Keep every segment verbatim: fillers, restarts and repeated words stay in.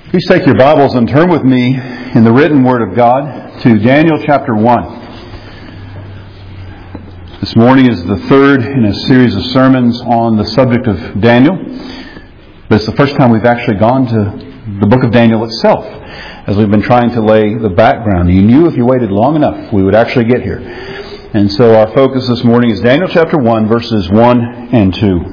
Please take your Bibles and turn with me in the written Word of God to Daniel chapter one. This morning is the third in a series of sermons on the subject of Daniel. But it's the first time we've actually gone to the book of Daniel itself, as we've been trying to lay the background. You knew if you waited long enough, we would actually get here. And so our focus this morning is Daniel chapter one, verses one and two.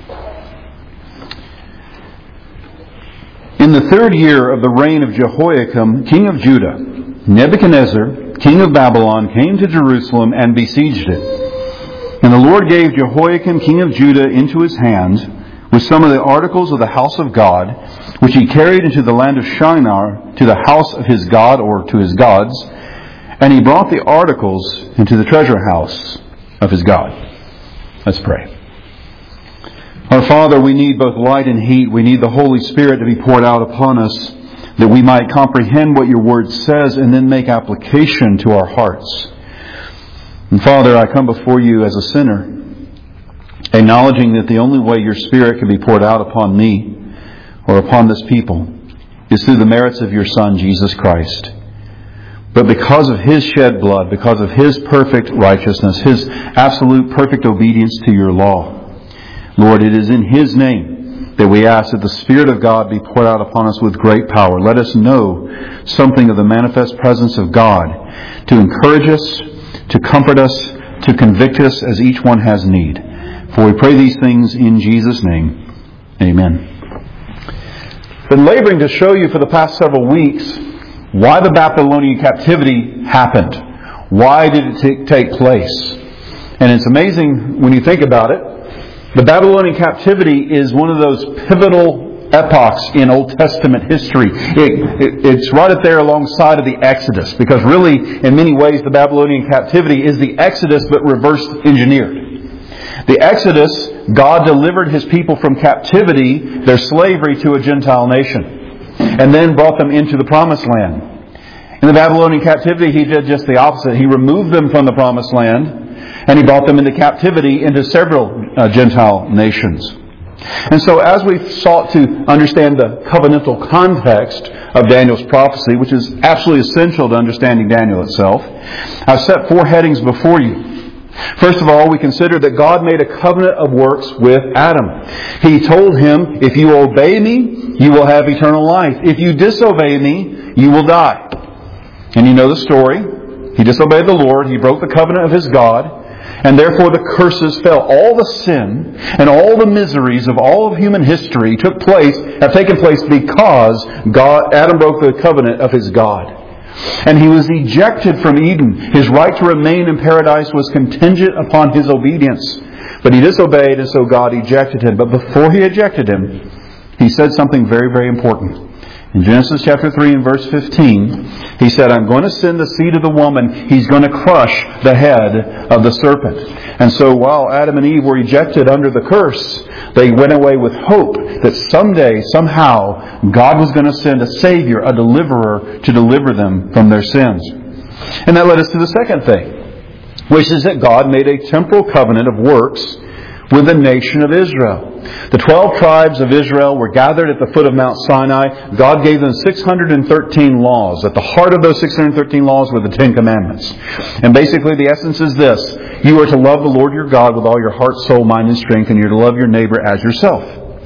In the third year of the reign of Jehoiakim, king of Judah, Nebuchadnezzar, king of Babylon, came to Jerusalem and besieged it. And the Lord gave Jehoiakim, king of Judah, into his hand with some of the articles of the house of God, which he carried into the land of Shinar to the house of his God or to his gods. And he brought the articles into the treasure house of his God. Let's pray. Our Father, we need both light and heat. We need the Holy Spirit to be poured out upon us, that we might comprehend what your Word says and then make application to our hearts. And Father, I come before you as a sinner, acknowledging that the only way your Spirit can be poured out upon me or upon this people is through the merits of your Son, Jesus Christ. But because of His shed blood, because of His perfect righteousness, His absolute perfect obedience to your law, Lord, it is in His name that we ask that the Spirit of God be poured out upon us with great power. Let us know something of the manifest presence of God to encourage us, to comfort us, to convict us as each one has need. For we pray these things in Jesus' name. Amen. I've been laboring to show you for the past several weeks why the Babylonian captivity happened. Why did it t- take place? And it's amazing when you think about it. The Babylonian captivity is one of those pivotal epochs in Old Testament history. It, it, it's right up there alongside of the Exodus, because really, in many ways, the Babylonian captivity is the Exodus but reverse engineered. The Exodus, God delivered His people from captivity, their slavery, to a Gentile nation, and then brought them into the Promised Land. In the Babylonian captivity, He did just the opposite. He removed them from the Promised Land, and He brought them into captivity into several uh, Gentile nations. And so as we've sought to understand the covenantal context of Daniel's prophecy, which is absolutely essential to understanding Daniel itself, I've set four headings before you. First of all, we consider that God made a covenant of works with Adam. He told him, if you obey me, you will have eternal life. If you disobey me, you will die. And you know the story. He disobeyed the Lord. He broke the covenant of his God. And therefore the curses fell. All the sin and all the miseries of all of human history took place, have taken place because God, Adam broke the covenant of his God. And he was ejected from Eden. His right to remain in paradise was contingent upon his obedience. But he disobeyed, and so God ejected him. But before he ejected him, he said something very, very important. In Genesis chapter three and verse fifteen, He said, I'm going to send the seed of the woman. He's going to crush the head of the serpent. And so while Adam and Eve were ejected under the curse, they went away with hope that someday, somehow, God was going to send a Savior, a deliverer, to deliver them from their sins. And that led us to the second thing, which is that God made a temporal covenant of works with the nation of Israel. The twelve tribes of Israel were gathered at the foot of Mount Sinai. God gave them six hundred thirteen laws. At the heart of those six hundred thirteen laws were the Ten Commandments. And basically the essence is this. You are to love the Lord your God with all your heart, soul, mind, and strength, and you're to love your neighbor as yourself.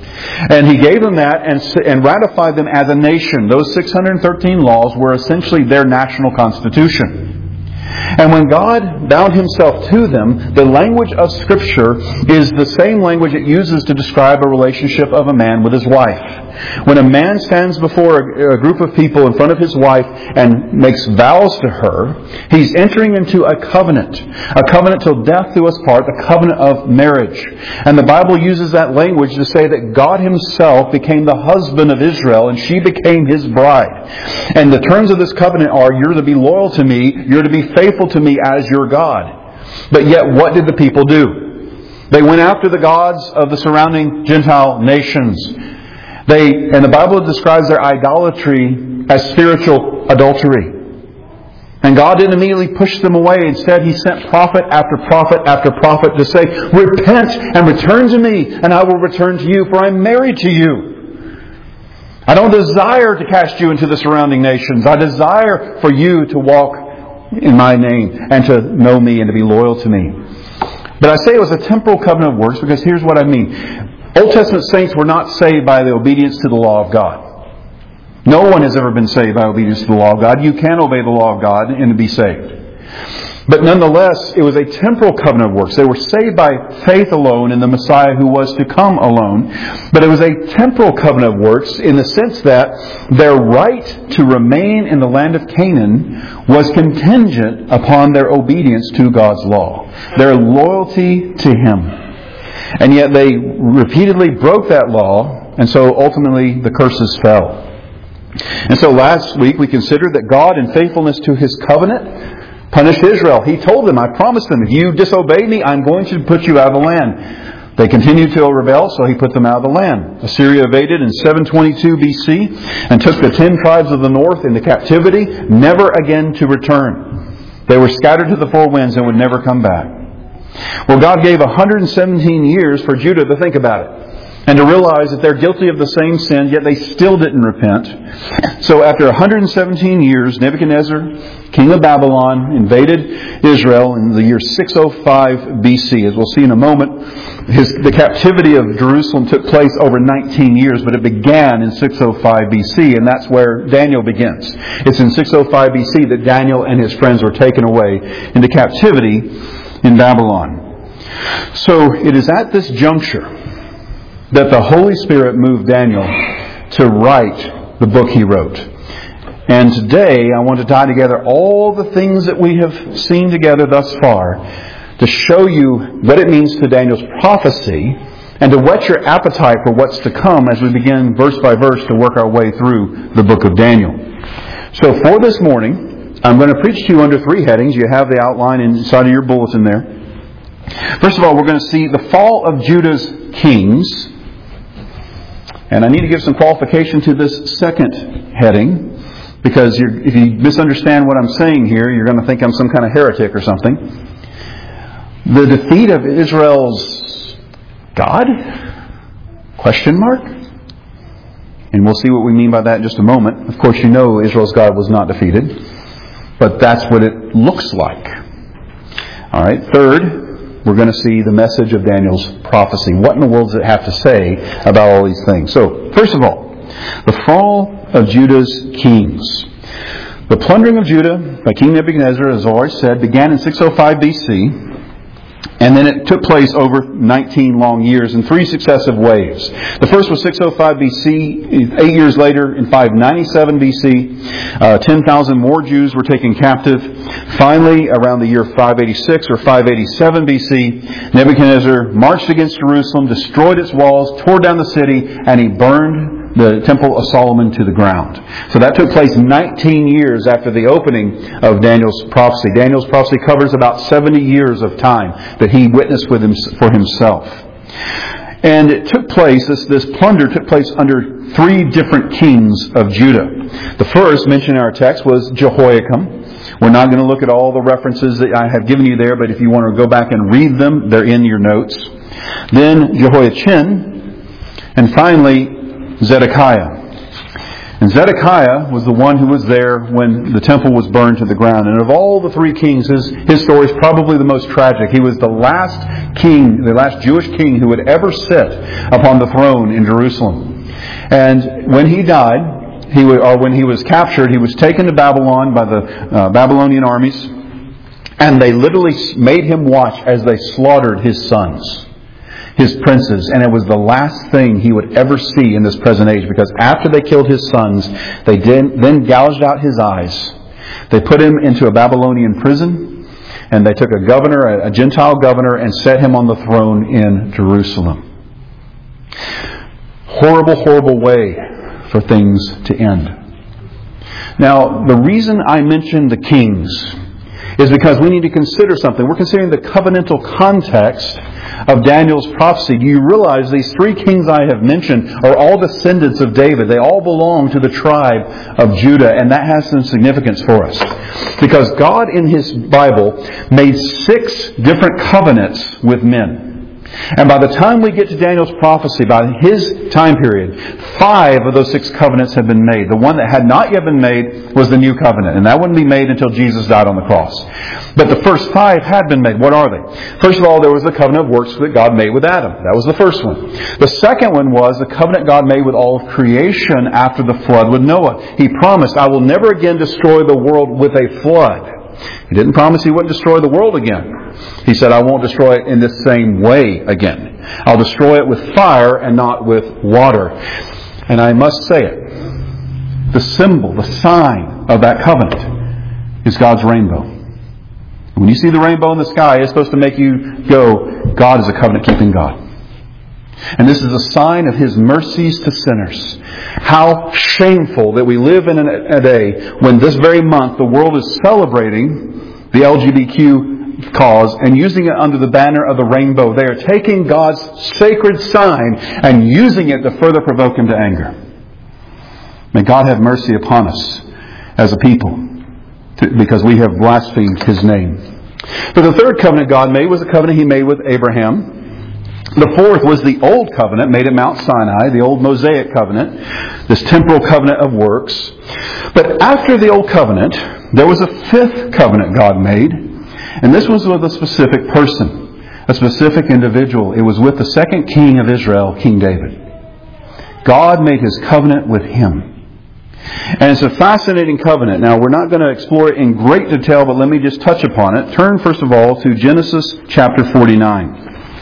And He gave them that and, and ratified them as a nation. Those six hundred thirteen laws were essentially their national constitution. And when God bound Himself to them, the language of Scripture is the same language it uses to describe a relationship of a man with his wife. When a man stands before a group of people in front of his wife and makes vows to her, he's entering into a covenant. A covenant till death do us part, the covenant of marriage. And the Bible uses that language to say that God Himself became the husband of Israel and she became His bride. And the terms of this covenant are, you're to be loyal to me, you're to be faithful to me as your God. But yet, what did the people do? They went after the gods of the surrounding Gentile nations. They, and the Bible describes their idolatry as spiritual adultery. And God didn't immediately push them away. Instead, He sent prophet after prophet after prophet to say, repent and return to me, and I will return to you, for I'm married to you. I don't desire to cast you into the surrounding nations. I desire for you to walk in my name and to know me and to be loyal to me. But I say it was a temporal covenant of works because here's what I mean. Old Testament saints were not saved by the obedience to the law of God. No one has ever been saved by obedience to the law of God. You can obey the law of God and be saved. But nonetheless, it was a temporal covenant of works. They were saved by faith alone in the Messiah who was to come alone. But it was a temporal covenant of works in the sense that their right to remain in the land of Canaan was contingent upon their obedience to God's law, their loyalty to Him. And yet they repeatedly broke that law, and so ultimately the curses fell. And so last week we considered that God, in faithfulness to His covenant, punished Israel. He told them, I promised them, if you disobey me, I'm going to put you out of the land. They continued to rebel, so He put them out of the land. Assyria invaded in seven twenty-two B C and took the ten tribes of the north into captivity, never again to return. They were scattered to the four winds and would never come back. Well, God gave one hundred seventeen years for Judah to think about it and to realize that they're guilty of the same sin, yet they still didn't repent. So after one hundred seventeen years, Nebuchadnezzar, king of Babylon, invaded Israel in the year six oh five B C. As we'll see in a moment, his, the captivity of Jerusalem took place over nineteen years, but it began in six oh five B C, and that's where Daniel begins. It's in six oh five B C that Daniel and his friends were taken away into captivity in Babylon. So it is at this juncture that the Holy Spirit moved Daniel to write the book he wrote. And today I want to tie together all the things that we have seen together thus far to show you what it means to Daniel's prophecy and to whet your appetite for what's to come as we begin verse by verse to work our way through the book of Daniel. So for this morning, I'm going to preach to you under three headings. You have the outline inside of your bulletin there. First of all, we're going to see the fall of Judah's kings. And I need to give some qualification to this second heading, because you're, if you misunderstand what I'm saying here, you're going to think I'm some kind of heretic or something. The defeat of Israel's God? Question mark? And we'll see what we mean by that in just a moment. Of course, you know Israel's God was not defeated, but that's what it looks like. All right. Third, we're going to see the message of Daniel's prophecy. What in the world does it have to say about all these things? So, first of all, the fall of Judah's kings. The plundering of Judah by King Nebuchadnezzar, as I already said, began in six oh five B C. And then it took place over nineteen long years in three successive waves. The first was six oh five B C. Eight years later, in five ninety-seven B C, uh, ten thousand more Jews were taken captive. Finally, around the year five eighty-six or five eighty-seven B C, Nebuchadnezzar marched against Jerusalem, destroyed its walls, tore down the city, and he burned the Temple of Solomon to the ground. So that took place nineteen years after the opening of Daniel's prophecy. Daniel's prophecy covers about seventy years of time that he witnessed with him, for himself. And it took place, this, this plunder took place under three different kings of Judah. The first mentioned in our text was Jehoiakim. We're not going to look at all the references that I have given you there, but if you want to go back and read them, they're in your notes. Then Jehoiachin, and finally Zedekiah. And Zedekiah was the one who was there when the temple was burned to the ground. And of all the three kings, his, his story is probably the most tragic. He was the last king, the last Jewish king who would ever sit upon the throne in Jerusalem. And when he died, he would, or when he was captured, he was taken to Babylon by the uh, Babylonian armies. And they literally made him watch as they slaughtered his sons, his princes, and it was the last thing he would ever see in this present age, because after they killed his sons, they did, then gouged out his eyes. They put him into a Babylonian prison, and they took a governor, a Gentile governor, and set him on the throne in Jerusalem. Horrible, horrible way for things to end. Now, the reason I mention the kings is because we need to consider something. We're considering the covenantal context of Daniel's prophecy. Do you realize these three kings I have mentioned are all descendants of David? They all belong to the tribe of Judah, and that has some significance for us. Because God in His Bible made six different covenants with men. And by the time we get to Daniel's prophecy, by his time period, five of those six covenants have been made. The one that had not yet been made was the new covenant. And that wouldn't be made until Jesus died on the cross. But the first five had been made. What are they? First of all, there was the covenant of works that God made with Adam. That was the first one. The second one was the covenant God made with all of creation after the flood with Noah. He promised, I will never again destroy the world with a flood. He didn't promise He wouldn't destroy the world again. He said, I won't destroy it in the same way again. I'll destroy it with fire and not with water. And I must say it. The symbol, the sign of that covenant is God's rainbow. When you see the rainbow in the sky, it's supposed to make you go, God is a covenant-keeping God. And this is a sign of His mercies to sinners. How shameful that we live in a day when this very month the world is celebrating the L G B T Q cause and using it under the banner of the rainbow. They are taking God's sacred sign and using it to further provoke Him to anger. May God have mercy upon us as a people, because we have blasphemed His name. But the third covenant God made was a covenant He made with Abraham. The fourth was the Old Covenant made at Mount Sinai, the old Mosaic covenant, this temporal covenant of works. But after the Old Covenant, there was a fifth covenant God made, and this was with a specific person, a specific individual. It was with the second king of Israel, King David. God made His covenant with him. And it's a fascinating covenant. Now, we're not going to explore it in great detail, but let me just touch upon it. Turn, first of all, to Genesis chapter forty-nine.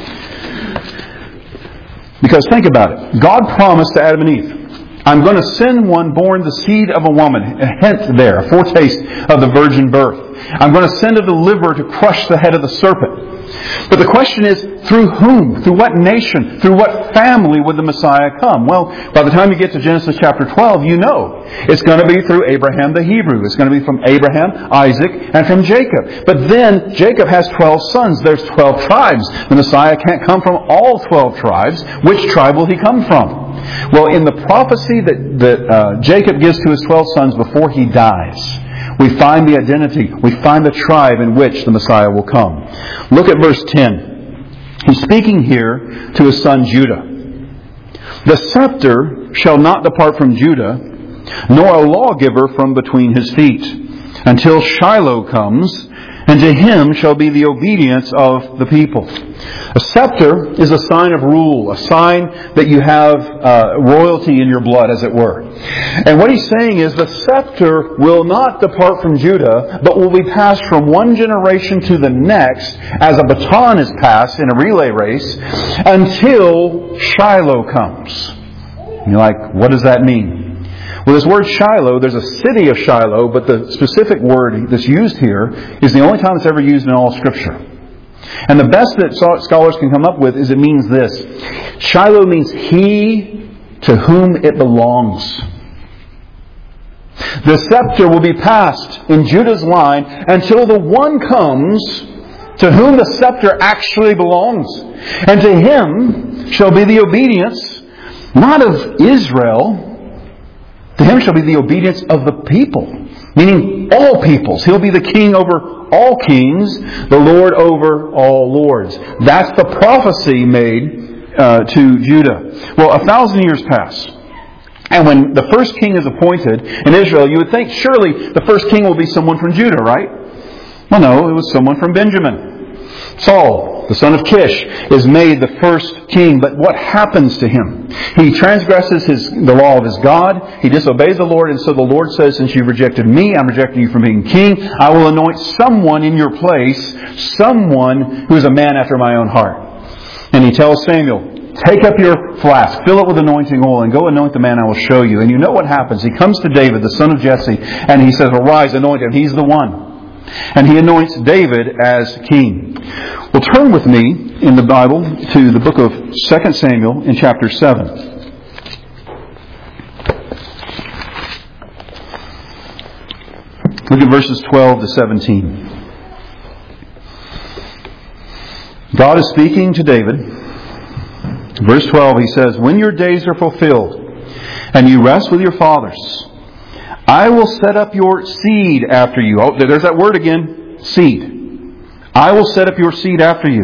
Because think about it. God promised to Adam and Eve, I'm going to send one born the seed of a woman. A hint there, a foretaste of the virgin birth. I'm going to send a deliverer to crush the head of the serpent. But the question is, through whom? Through what nation? Through what family would the Messiah come? Well, by the time you get to Genesis chapter twelve, you know. It's going to be through Abraham the Hebrew. It's going to be from Abraham, Isaac, and from Jacob. But then, Jacob has twelve sons. There's twelve tribes. The Messiah can't come from all twelve tribes. Which tribe will He come from? Well, in the prophecy that, that uh, Jacob gives to his twelve sons before he dies, we find the identity. We find the tribe in which the Messiah will come. Look at verse ten. He's speaking here to his son Judah. The scepter shall not depart from Judah, nor a lawgiver from between his feet, until Shiloh comes, and to him shall be the obedience of the people. A scepter is a sign of rule, a sign that you have uh, royalty in your blood, as it were. And what he's saying is the scepter will not depart from Judah, but will be passed from one generation to the next, as a baton is passed in a relay race, until Shiloh comes. And you're like, what does that mean? Well, this word Shiloh, there's a city of Shiloh, but the specific word that's used here is the only time it's ever used in all Scripture. And the best that scholars can come up with is it means this. Shiloh means he to whom it belongs. The scepter will be passed in Judah's line until the one comes to whom the scepter actually belongs. And to him shall be the obedience, not of Israel. To him shall be the obedience of the people, meaning all peoples. He'll be the king over all kings, the Lord over all lords. That's the prophecy made uh, to Judah. Well, a thousand years pass. And when the first king is appointed in Israel, you would think surely the first king will be someone from Judah, right? Well, no, it was someone from Benjamin. Saul, the son of Kish, is made the first king. But what happens to him? He transgresses his, the law of his God. He disobeys the Lord. And so the Lord says, since you've rejected me, I'm rejecting you from being king. I will anoint someone in your place, someone who is a man after my own heart. And he tells Samuel, take up your flask, fill it with anointing oil, and go anoint the man I will show you. And you know what happens. He comes to David, the son of Jesse, and he says, arise, anoint him. He's the one. And he anoints David as king. Well, turn with me in the Bible to the book of Second Samuel in chapter seven. Look at verses twelve to seventeen. God is speaking to David. Verse twelve, he says, when your days are fulfilled and you rest with your fathers, I will set up your seed after you. Oh, there's that word again. Seed. I will set up your seed after you,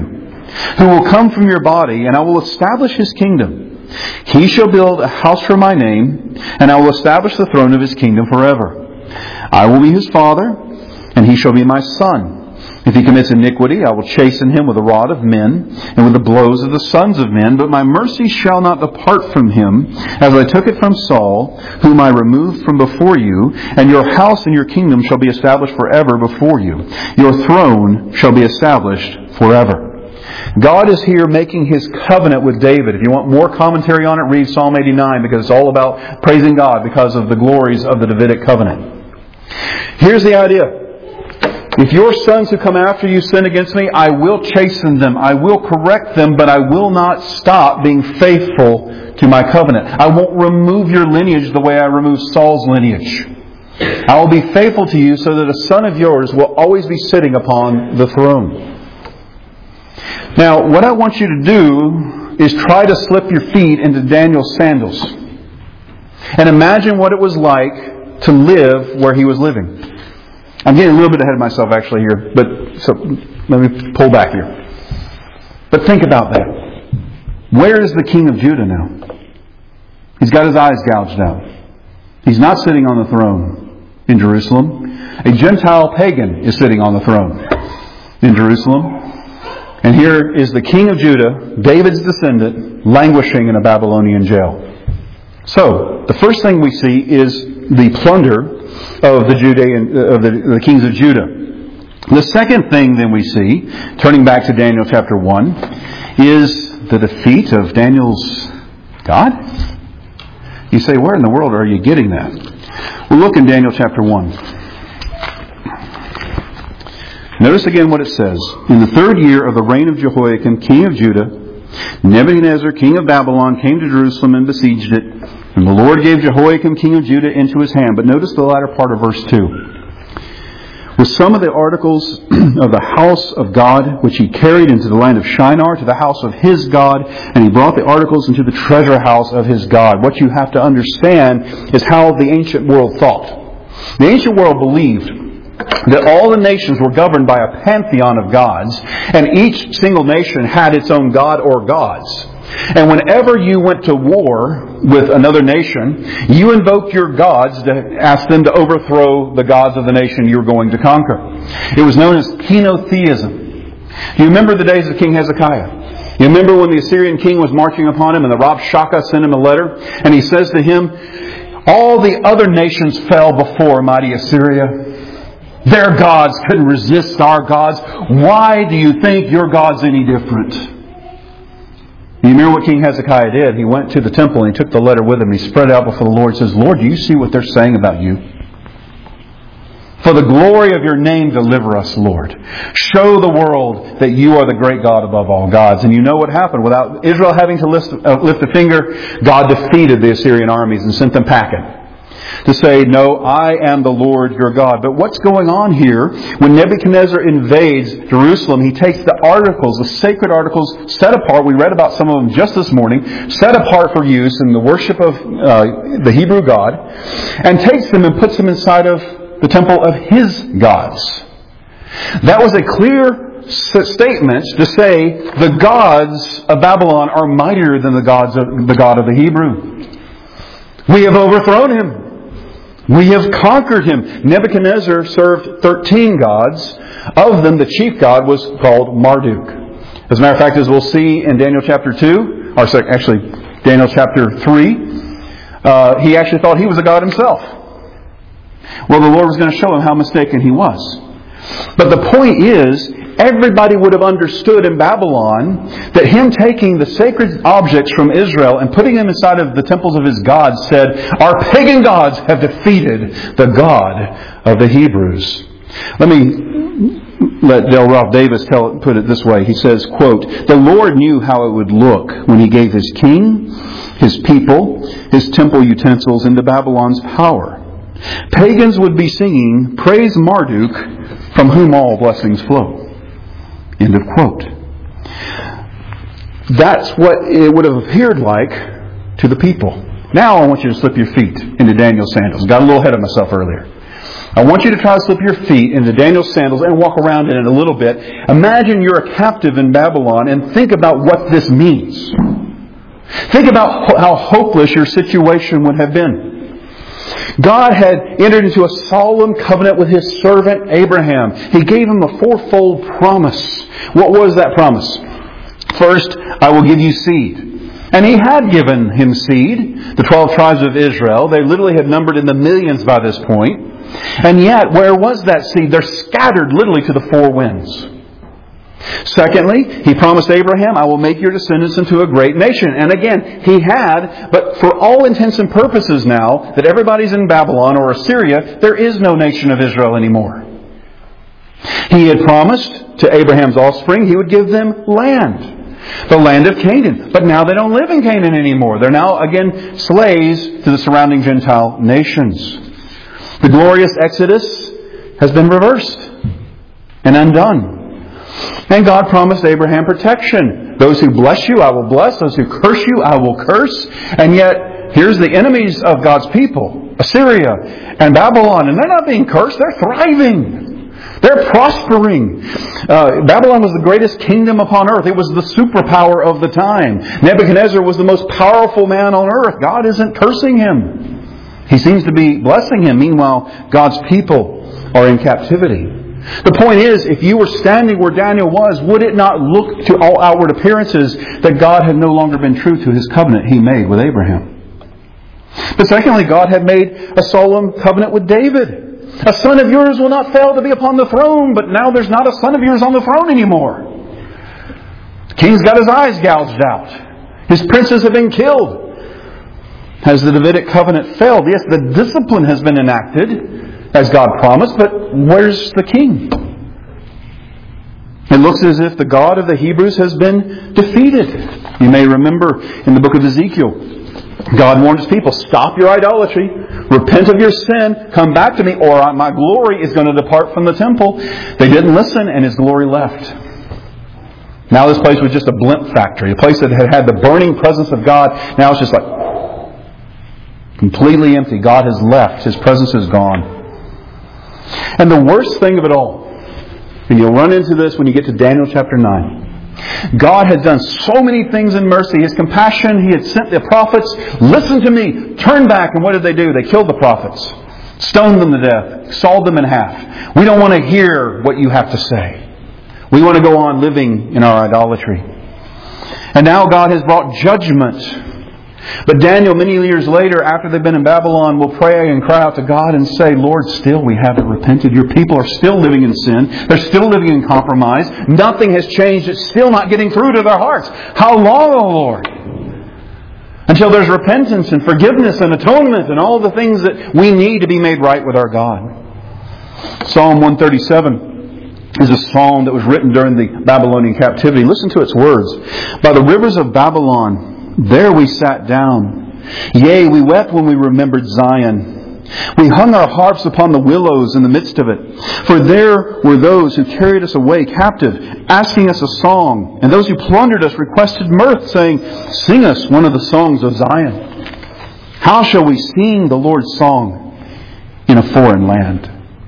who will come from your body, and I will establish his kingdom. He shall build a house for my name, and I will establish the throne of his kingdom forever. I will be his father, and he shall be my son. If he commits iniquity, I will chasten him with the rod of men, and with the blows of the sons of men. But my mercy shall not depart from him, as I took it from Saul, whom I removed from before you. And your house and your kingdom shall be established forever before you. Your throne shall be established forever. God is here making his covenant with David. If you want more commentary on it, read Psalm eighty-nine, because it's all about praising God because of the glories of the Davidic covenant. Here's the idea. If your sons who come after you sin against me, I will chasten them. I will correct them, but I will not stop being faithful to my covenant. I won't remove your lineage the way I removed Saul's lineage. I will be faithful to you so that a son of yours will always be sitting upon the throne. Now, what I want you to do is try to slip your feet into Daniel's sandals. And imagine what it was like to live where he was living. I'm getting a little bit ahead of myself actually here, but so let me pull back here. But think about that. Where is the king of Judah now? He's got his eyes gouged out. He's not sitting on the throne in Jerusalem. A Gentile pagan is sitting on the throne in Jerusalem. And here is the king of Judah, David's descendant, languishing in a Babylonian jail. So, the first thing we see is the plunder of the Judean, of the, the kings of Judah. The second thing then we see, turning back to Daniel chapter one, is the defeat of Daniel's God. You say, where in the world are you getting that? Well, look in Daniel chapter one. Notice again what it says. In the third year of the reign of Jehoiakim, king of Judah, Nebuchadnezzar, king of Babylon, came to Jerusalem and besieged it. And the Lord gave Jehoiakim, king of Judah, into his hand. But notice the latter part of verse two. With some of the articles of the house of God, which he carried into the land of Shinar, to the house of his God, and he brought the articles into the treasure house of his God. What you have to understand is how the ancient world thought. The ancient world believed that all the nations were governed by a pantheon of gods, and each single nation had its own god or gods. And whenever you went to war with another nation, you invoked your gods to ask them to overthrow the gods of the nation you were going to conquer. It was known as henotheism. Do you remember the days of King Hezekiah? You remember when the Assyrian king was marching upon him and the Rabshakeh sent him a letter, and he says to him, all the other nations fell before mighty Assyria. Their gods couldn't resist our gods. Why do you think your God's any different? You remember what King Hezekiah did? He went to the temple and he took the letter with him. He spread it out before the Lord and says, Lord, do you see what they're saying about you? For the glory of your name, deliver us, Lord. Show the world that you are the great God above all gods. And you know what happened. Without Israel having to lift, uh, lift a finger, God defeated the Assyrian armies and sent them packing. To say, no, I am the Lord your God. But what's going on here? When Nebuchadnezzar invades Jerusalem, he takes the articles, the sacred articles, set apart. We read about some of them just this morning. Set apart for use in the worship of uh, the Hebrew God. And takes them and puts them inside of the temple of his gods. That was a clear statement to say the gods of Babylon are mightier than the gods of the God of the Hebrew. We have overthrown him. We have conquered him. Nebuchadnezzar served thirteen gods. Of them, the chief god was called Marduk. As a matter of fact, as we'll see in Daniel chapter two, or sorry, actually Daniel chapter three, uh, he actually thought he was a god himself. Well, the Lord was going to show him how mistaken he was. But the point is, everybody would have understood in Babylon that him taking the sacred objects from Israel and putting them inside of the temples of his gods said, our pagan gods have defeated the God of the Hebrews. Let me let Dale Ralph Davis tell it, put it this way. He says, quote, the Lord knew how it would look when he gave his king, his people, his temple utensils into Babylon's power. Pagans would be singing, praise Marduk, from whom all blessings flow. End of quote. That's what it would have appeared like to the people. Now I want you to slip your feet into Daniel's sandals. Got a little ahead of myself earlier. I want you to try to slip your feet into Daniel's sandals and walk around in it a little bit. Imagine you're a captive in Babylon and think about what this means. Think about how hopeless your situation would have been. God had entered into a solemn covenant with His servant Abraham. He gave him a fourfold promise. What was that promise? First, I will give you seed. And He had given him seed, the twelve tribes of Israel. They literally had numbered in the millions by this point. And yet, where was that seed? They're scattered literally to the four winds. Secondly, He promised Abraham, I will make your descendants into a great nation. And again, He had, but for all intents and purposes now, that everybody's in Babylon or Assyria, there is no nation of Israel anymore. He had promised to Abraham's offspring He would give them land. The land of Canaan. But now they don't live in Canaan anymore. They're now again slaves to the surrounding Gentile nations. The glorious Exodus has been reversed and undone. And God promised Abraham protection. Those who bless you, I will bless. Those who curse you, I will curse. And yet, here's the enemies of God's people, Assyria and Babylon. And they're not being cursed, they're thriving. They're prospering. Uh, Babylon was the greatest kingdom upon earth. It was the superpower of the time. Nebuchadnezzar was the most powerful man on earth. God isn't cursing him. He seems to be blessing him. Meanwhile, God's people are in captivity. The point is, if you were standing where Daniel was, would it not look to all outward appearances that God had no longer been true to His covenant He made with Abraham? But secondly, God had made a solemn covenant with David. A son of yours will not fail to be upon the throne, but now there's not a son of yours on the throne anymore. The king's got his eyes gouged out. His princes have been killed. Has the Davidic covenant failed? Yes, the discipline has been enacted, as God promised, but where's the king? It looks as if the God of the Hebrews has been defeated. You may remember in the book of Ezekiel, God warned His people, stop your idolatry, repent of your sin, come back to me, or my glory is going to depart from the temple. They didn't listen, and His glory left. Now this place was just a blimp factory, a place that had had the burning presence of God. Now it's just like completely empty. God has left. His presence is gone. And the worst thing of it all, and you'll run into this when you get to Daniel chapter nine, God had done so many things in mercy. His compassion, He had sent the prophets. Listen to me. Turn back. And what did they do? They killed the prophets. Stoned them to death. Sawed them in half. We don't want to hear what you have to say. We want to go on living in our idolatry. And now God has brought judgment. But Daniel, many years later, after they've been in Babylon, will pray and cry out to God and say, Lord, still we haven't repented. Your people are still living in sin. They're still living in compromise. Nothing has changed. It's still not getting through to their hearts. How long, O Lord? Until there's repentance and forgiveness and atonement and all the things that we need to be made right with our God. Psalm one thirty-seven is a psalm that was written during the Babylonian captivity. Listen to its words. By the rivers of Babylon, there we sat down. Yea, we wept when we remembered Zion. We hung our harps upon the willows in the midst of it. For there were those who carried us away captive, asking us a song. And those who plundered us requested mirth, saying, sing us one of the songs of Zion. How shall we sing the Lord's song in a foreign land?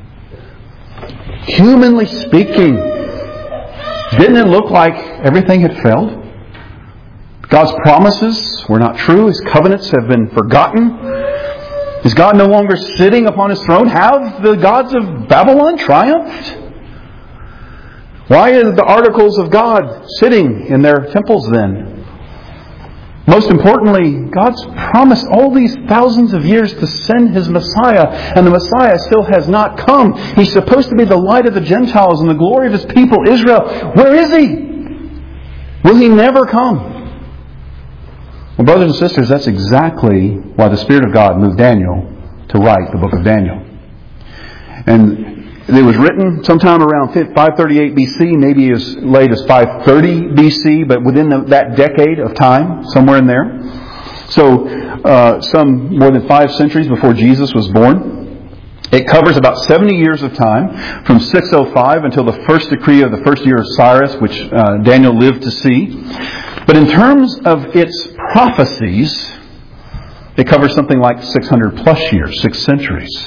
Humanly speaking, didn't it look like everything had failed? God's promises were not true. His covenants have been forgotten. Is God no longer sitting upon His throne? Have the gods of Babylon triumphed? Why are the articles of God sitting in their temples then? Most importantly, God's promised all these thousands of years to send His Messiah, and the Messiah still has not come. He's supposed to be the light of the Gentiles and the glory of His people, Israel. Where is He? Will He never come? Well, brothers and sisters, that's exactly why the Spirit of God moved Daniel to write the book of Daniel. And it was written sometime around five thirty-eight B C, maybe as late as five thirty B C, but within the, that decade of time, somewhere in there. So, uh, some more than five centuries before Jesus was born. It covers about seventy years of time, from six oh five until the first decree of the first year of Cyrus, which uh, Daniel lived to see. But in terms of its prophecies, it covers something like six hundred plus years, six centuries.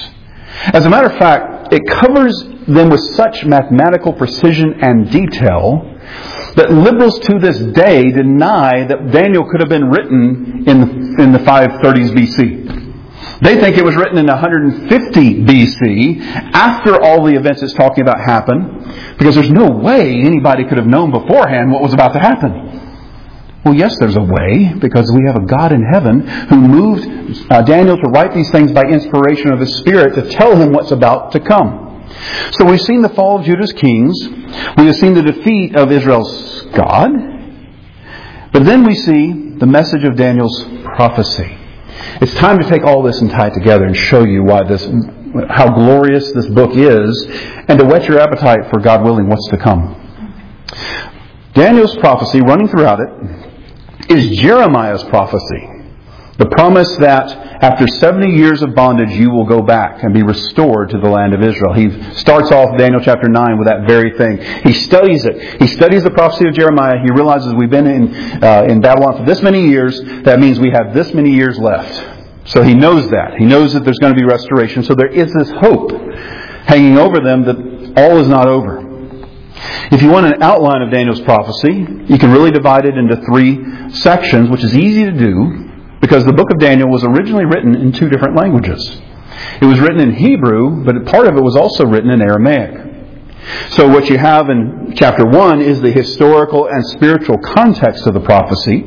As a matter of fact, it covers them with such mathematical precision and detail that liberals to this day deny that Daniel could have been written in the, in the five thirties B C. They think it was written in one hundred fifty B C after all the events it's talking about happened, because there's no way anybody could have known beforehand what was about to happen. Well, yes, there's a way, because we have a God in heaven who moved uh, Daniel to write these things by inspiration of His Spirit to tell him what's about to come. So we've seen the fall of Judah's kings. We have seen the defeat of Israel's God. But then we see the message of Daniel's prophecy. It's time to take all this and tie it together and show you why this, how glorious this book is, and to whet your appetite for, God willing, what's to come. Daniel's prophecy, running throughout it, is Jeremiah's prophecy. The promise that after seventy years of bondage you will go back and be restored to the land of Israel. He starts off Daniel chapter nine with that very thing. He studies it. He studies the prophecy of Jeremiah. He realizes we've been in, uh, in Babylon for this many years. That means we have this many years left. So he knows that. He knows that there's going to be restoration. So there is this hope hanging over them that all is not over. If you want an outline of Daniel's prophecy, you can really divide it into three sections, which is easy to do because the book of Daniel was originally written in two different languages. It was written in Hebrew, but part of it was also written in Aramaic. So what you have in chapter one is the historical and spiritual context of the prophecy.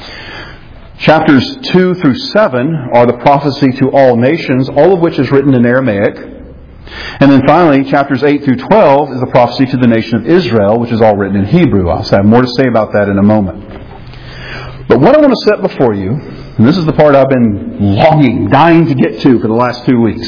Chapters two through seven are the prophecy to all nations, all of which is written in Aramaic. And then finally, chapters eight through twelve is the prophecy to the nation of Israel, which is all written in Hebrew. I'll have more to say about that in a moment. But what I want to set before you, and this is the part I've been longing, dying to get to for the last two weeks,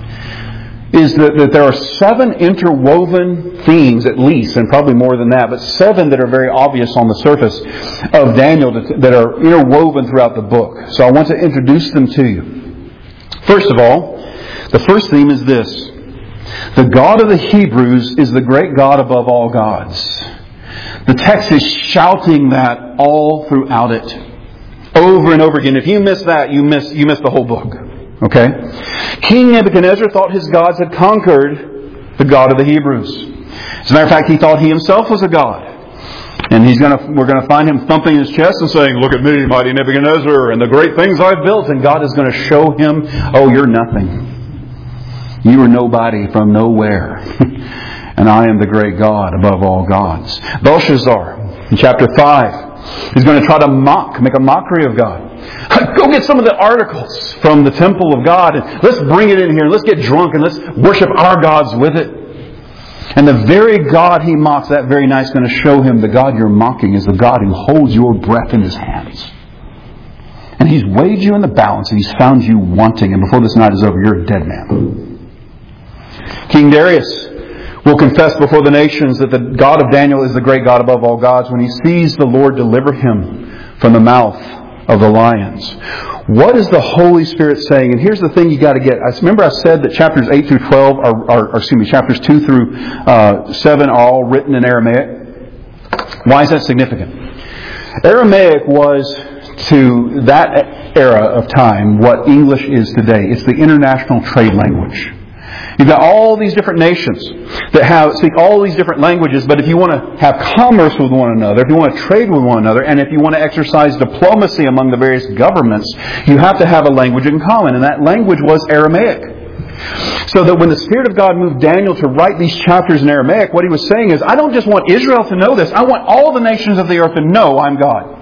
is that, that there are seven interwoven themes at least, and probably more than that, but seven that are very obvious on the surface of Daniel that, that are interwoven throughout the book. So I want to introduce them to you. First of all, the first theme is this. The God of the Hebrews is the great God above all gods. The text is shouting that all throughout it. Over and over again. If you miss that, you miss you miss the whole book. Okay? King Nebuchadnezzar thought his gods had conquered the God of the Hebrews. As a matter of fact, he thought he himself was a god. And he's gonna we're gonna find him thumping his chest and saying, "Look at me, mighty Nebuchadnezzar, and the great things I've built." And God is going to show him, "Oh, you're nothing. You are nobody from nowhere. And I am the great God above all gods." Belshazzar, in chapter five, is going to try to mock, make a mockery of God. Go get some of the articles from the temple of God and let's bring it in here. Let's get drunk and let's worship our gods with it. And the very God he mocks that very night is going to show him the God you're mocking is the God who holds your breath in His hands. And He's weighed you in the balance and He's found you wanting. And before this night is over, you're a dead man. King Darius will confess before the nations that the God of Daniel is the great God above all gods when he sees the Lord deliver him from the mouth of the lions. What is the Holy Spirit saying? And here's the thing you got to get. I remember I said that chapters eight through twelve are, are or excuse me, chapters two through uh, seven are all written in Aramaic. Why is that significant? Aramaic was to that era of time what English is today. It's the international trade language. You've got all these different nations that have speak all these different languages, but if you want to have commerce with one another, if you want to trade with one another, and if you want to exercise diplomacy among the various governments, you have to have a language in common, and that language was Aramaic. So that when the Spirit of God moved Daniel to write these chapters in Aramaic, what he was saying is, I don't just want Israel to know this, I want all the nations of the earth to know I'm God.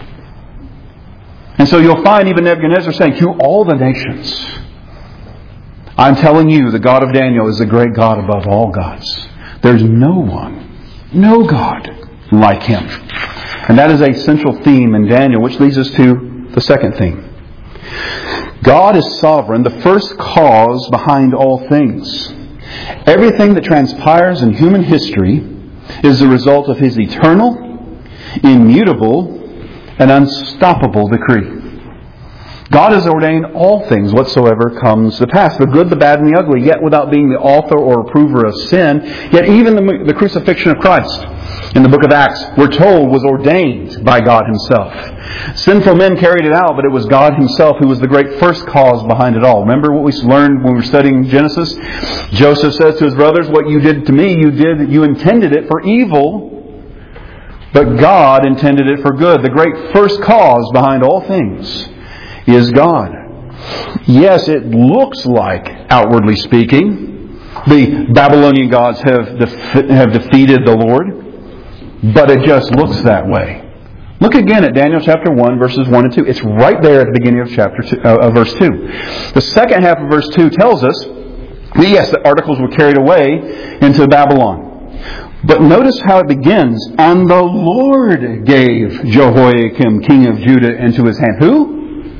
And so you'll find even Nebuchadnezzar saying, to all the nations, I'm telling you, the God of Daniel is the great God above all gods. There's no one, no God like Him. And that is a central theme in Daniel, which leads us to the second theme. God is sovereign, the first cause behind all things. Everything that transpires in human history is the result of His eternal, immutable, and unstoppable decree. God has ordained all things whatsoever comes to pass, the good, the bad, and the ugly, yet without being the author or approver of sin. Yet even the, the crucifixion of Christ in the book of Acts, we're told, was ordained by God Himself. Sinful men carried it out, but it was God Himself who was the great first cause behind it all. Remember what we learned when we were studying Genesis? Joseph says to his brothers, what you did to me, you did, you intended it for evil, but God intended it for good. The great first cause behind all things is God. Yes, it looks like, outwardly speaking, the Babylonian gods have def- have defeated the Lord, but it just looks that way. Look again at Daniel chapter one, verses one and two. It's right there at the beginning of chapter two, uh, verse two. The second half of verse two tells us that, yes, the articles were carried away into Babylon. But notice how it begins. And the Lord gave Jehoiakim, king of Judah, into his hand. Who?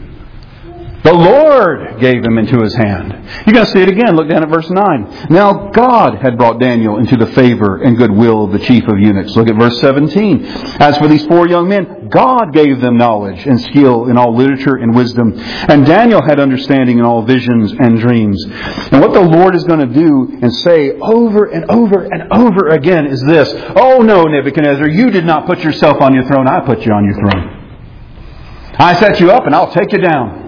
The Lord gave him into his hand. You're going to see it again. Look down at verse nine. Now God had brought Daniel into the favor and goodwill of the chief of eunuchs. Look at verse seventeen. As for these four young men, God gave them knowledge and skill in all literature and wisdom. And Daniel had understanding in all visions and dreams. And what the Lord is going to do and say over and over and over again is this. Oh no, Nebuchadnezzar, you did not put yourself on your throne. I put you on your throne. I set you up and I'll take you down.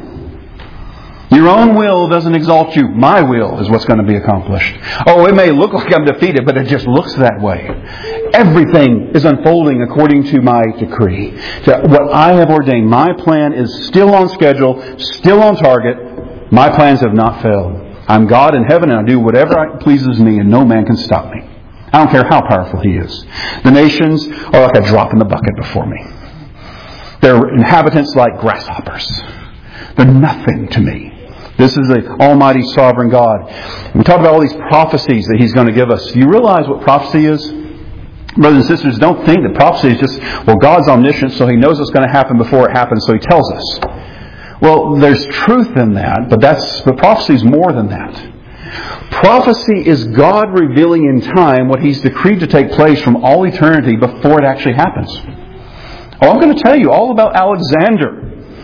Your own will doesn't exalt you. My will is what's going to be accomplished. Oh, it may look like I'm defeated, but it just looks that way. Everything is unfolding according to my decree. To what I have ordained. My plan is still on schedule, still on target. My plans have not failed. I'm God in heaven and I do whatever pleases me and no man can stop me. I don't care how powerful He is. The nations are like a drop in the bucket before me. Their inhabitants like grasshoppers. They're nothing to me. This is the almighty sovereign God. We talk about all these prophecies that He's going to give us. Do you realize what prophecy is? Brothers and sisters, don't think that prophecy is just, well, God's omniscient, so He knows what's going to happen before it happens, so He tells us. Well, there's truth in that, but that's but prophecy is more than that. Prophecy is God revealing in time what He's decreed to take place from all eternity before it actually happens. Oh, I'm going to tell you all about Alexander.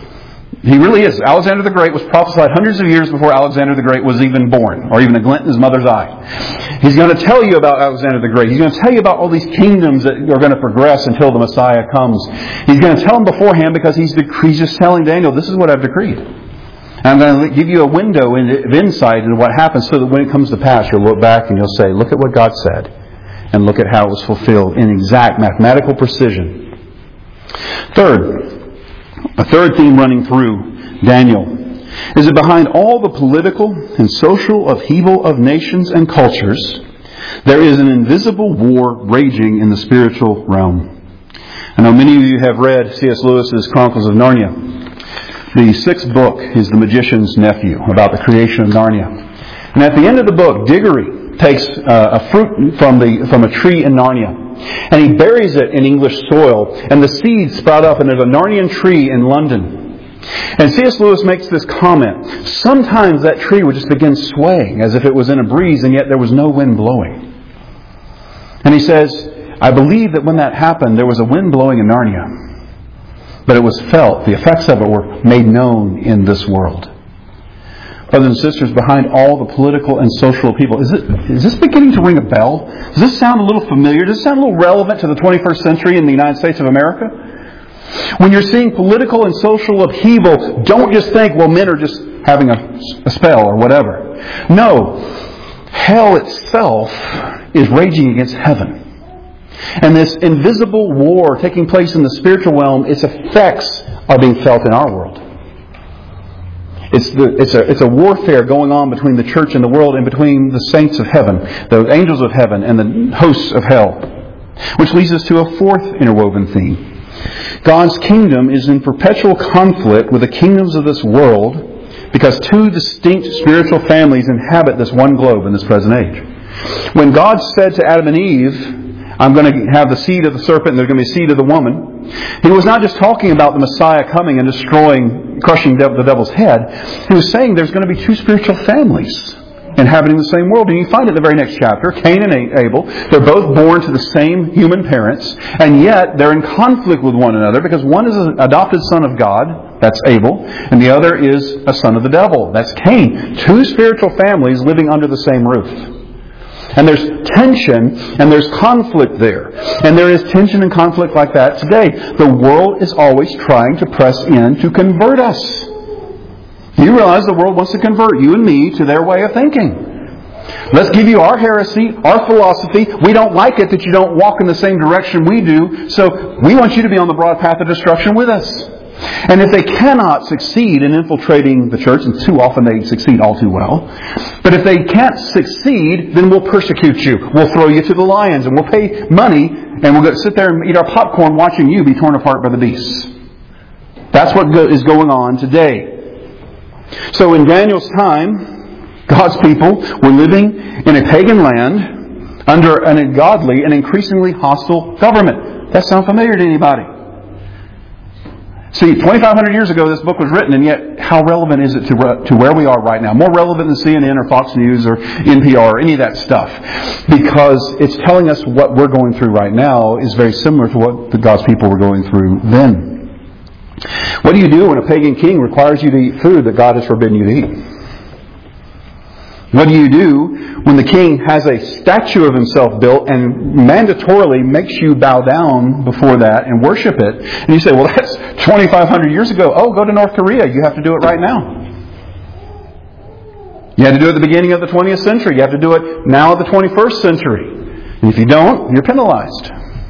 He really is. Alexander the Great was prophesied hundreds of years before Alexander the Great was even born, or even a glint in his mother's eye. He's going to tell you about Alexander the Great. He's going to tell you about all these kingdoms that are going to progress until the Messiah comes. He's going to tell them beforehand because he's, he's just telling Daniel, this is what I've decreed. And I'm going to give you a window of insight into what happens so that when it comes to pass, you'll look back and you'll say, look at what God said. And look at how it was fulfilled in exact mathematical precision. Third, a third theme running through Daniel is that behind all the political and social upheaval of nations and cultures, there is an invisible war raging in the spiritual realm. I know many of you have read C S Lewis's Chronicles of Narnia. The sixth book is The Magician's Nephew, about the creation of Narnia. And at the end of the book, Diggory takes uh, a fruit from the from a tree in Narnia. And he buries it in English soil. And the seeds sprout up. And there's a Narnian tree in London. And C S Lewis makes this comment. Sometimes that tree would just begin swaying as if it was in a breeze. And yet there was no wind blowing. And he says, I believe that when that happened, there was a wind blowing in Narnia. But it was felt. The effects of it were made known in this world. Brothers and sisters, behind all the political and social upheaval, is, it, is this beginning to ring a bell? Does this sound a little familiar? Does this sound a little relevant to the twenty-first century in the United States of America? When you're seeing political and social upheaval, don't just think, well, men are just having a, a spell or whatever. No. Hell itself is raging against heaven. And this invisible war taking place in the spiritual realm, its effects are being felt in our world. It's, the, it's, a, it's a warfare going on between the church and the world and between the saints of heaven, the angels of heaven, and the hosts of hell. Which leads us to a fourth interwoven theme. God's kingdom is in perpetual conflict with the kingdoms of this world because two distinct spiritual families inhabit this one globe in this present age. When God said to Adam and Eve, I'm going to have the seed of the serpent and there's going to be a seed of the woman, He was not just talking about the Messiah coming and destroying, crushing the devil's head. He was saying there's going to be two spiritual families inhabiting the same world. And you find it in the very next chapter, Cain and Abel. They're both born to the same human parents, and yet they're in conflict with one another because one is an adopted son of God That's Abel. And the other is a son of the devil. That's Cain. Two spiritual families living under the same roof. And there's tension and there's conflict there. And there is tension and conflict like that today. The world is always trying to press in to convert us. You realize the world wants to convert you and me to their way of thinking. Let's give you our heresy, our philosophy. We don't like it that you don't walk in the same direction we do, so we want you to be on the broad path of destruction with us. And if they cannot succeed in infiltrating the church, and too often they succeed all too well, but if they can't succeed, then we'll persecute you. We'll throw you to the lions, and we'll pay money, and we'll go sit there and eat our popcorn watching you be torn apart by the beasts. That's what is going on today. So in Daniel's time, God's people were living in a pagan land under an ungodly and increasingly hostile government. That sound familiar to anybody? See, twenty-five hundred years ago this book was written, and yet how relevant is it to, to where we are right now? More relevant than C N N or Fox News or N P R or any of that stuff. Because it's telling us what we're going through right now is very similar to what the God's people were going through then. What do you do when a pagan king requires you to eat food that God has forbidden you to eat? What do you do when the king has a statue of himself built and mandatorily makes you bow down before that and worship it? And you say, well, that's twenty-five hundred years ago. Oh, go to North Korea. You have to do it right now. You had to do it at the beginning of the twentieth century. You have to do it now at the twenty-first century. And if you don't, you're penalized.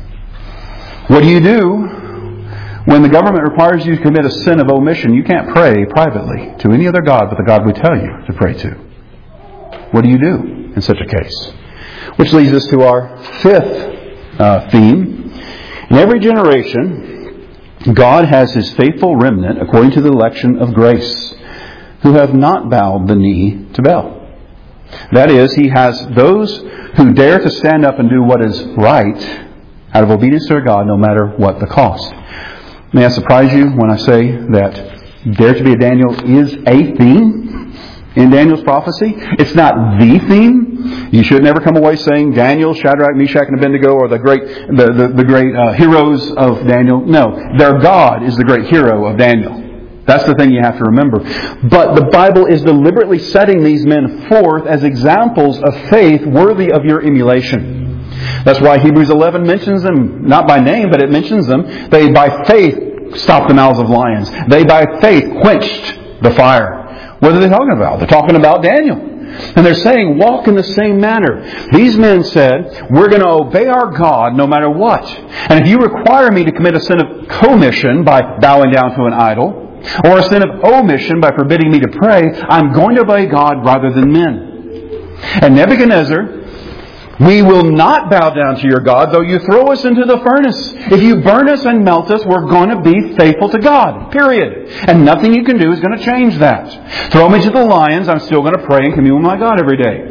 What do you do when the government requires you to commit a sin of omission? You can't pray privately to any other God but the God we tell you to pray to. What do you do in such a case? Which leads us to our fifth uh, theme. In every generation, God has His faithful remnant according to the election of grace, who have not bowed the knee to Baal. That is, He has those who dare to stand up and do what is right out of obedience to their God, no matter what the cost. May I surprise you when I say that Dare to be a Daniel is a theme in Daniel's prophecy? It's not the theme. You should never come away saying Daniel, Shadrach, Meshach, and Abednego are the great, the, the, the great uh, heroes of Daniel. No, their God is the great hero of Daniel. That's the thing you have to remember. But the Bible is deliberately setting these men forth as examples of faith worthy of your emulation. That's why Hebrews eleven mentions them, not by name, but it mentions them. They by faith stopped the mouths of lions. They by faith quenched the fire. What are they talking about? They're talking about Daniel. And they're saying, walk in the same manner. These men said, we're going to obey our God no matter what. And if you require me to commit a sin of commission by bowing down to an idol, or a sin of omission by forbidding me to pray, I'm going to obey God rather than men. And Nebuchadnezzar, we will not bow down to your God, though you throw us into the furnace. If you burn us and melt us, we're going to be faithful to God. Period. And nothing you can do is going to change that. Throw me to the lions, I'm still going to pray and commune with my God every day.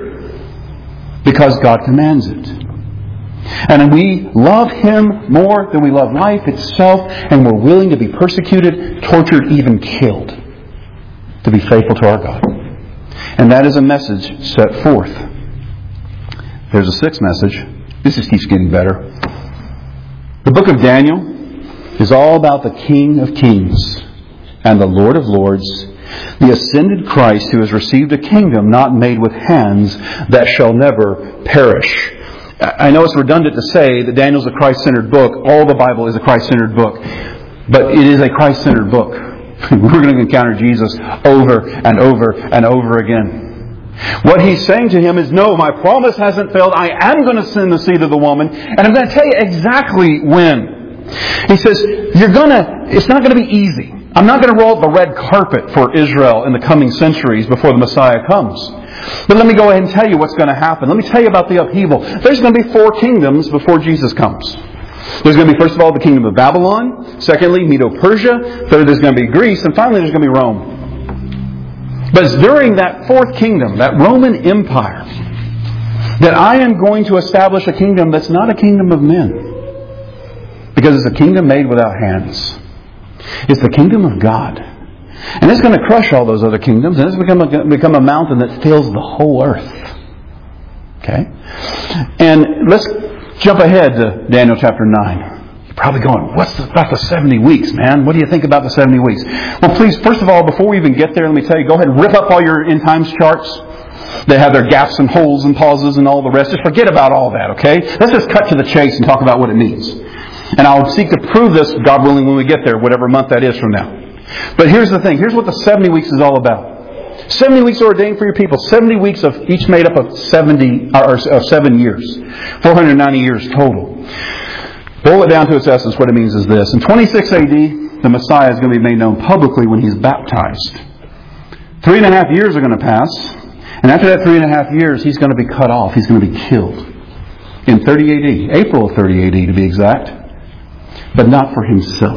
Period. Because God commands it. And we love Him more than we love life itself, and we're willing to be persecuted, tortured, even killed to be faithful to our God. And that is a message set forth. There's a sixth message. This just keeps getting better. The book of Daniel is all about the King of Kings and the Lord of Lords, the ascended Christ who has received a kingdom not made with hands that shall never perish. I know it's redundant to say that Daniel's a Christ-centered book. All the Bible is a Christ-centered book. But it is a Christ-centered book. We're going to encounter Jesus over and over and over again. What He's saying to him is, no, my promise hasn't failed. I am going to send the seed of the woman. And I'm going to tell you exactly when. He says, you're going to, it's not going to be easy. I'm not going to roll out the red carpet for Israel in the coming centuries before the Messiah comes. But let me go ahead and tell you what's going to happen. Let me tell you about the upheaval. There's going to be four kingdoms before Jesus comes. There's going to be, first of all, the kingdom of Babylon. Secondly, Medo-Persia. Third, there's going to be Greece. And finally, there's going to be Rome. But it's during that fourth kingdom, that Roman Empire, that I am going to establish a kingdom that's not a kingdom of men. Because it's a kingdom made without hands. It's the kingdom of God. And it's going to crush all those other kingdoms. And it's going to become a, become a mountain that fills the whole earth. Okay? And let's jump ahead to Daniel chapter nine. You're probably going, what's the, about the seventy weeks, man? What do you think about the seventy weeks? Well, please, first of all, before we even get there, let me tell you, go ahead and rip up all your end times charts. They have their gaps and holes and pauses and all the rest. Just forget about all that, okay? Let's just cut to the chase and talk about what it means. And I'll seek to prove this, God willing, when we get there, whatever month that is from now. But here's the thing. Here's what the seventy weeks is all about. seventy weeks are ordained for your people. seventy weeks of each made up of seventy or, or seven years. four hundred ninety years total. Boil it down to its essence. What it means is this. In twenty-six A D, the Messiah is going to be made known publicly when He's baptized. Three and a half years are going to pass. And after that three and a half years, He's going to be cut off. He's going to be killed. In thirty A D. April of thirty A D to be exact. But not for Himself.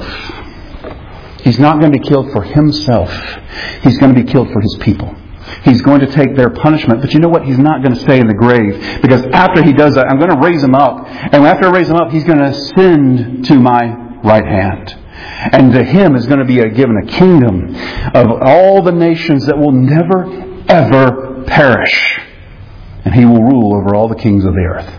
He's not going to be killed for Himself. He's going to be killed for His people. He's going to take their punishment. But you know what? He's not going to stay in the grave. Because after He does that, I'm going to raise Him up. And after I raise Him up, He's going to ascend to my right hand. And to Him is going to be given a kingdom of all the nations that will never, ever perish. And He will rule over all the kings of the earth.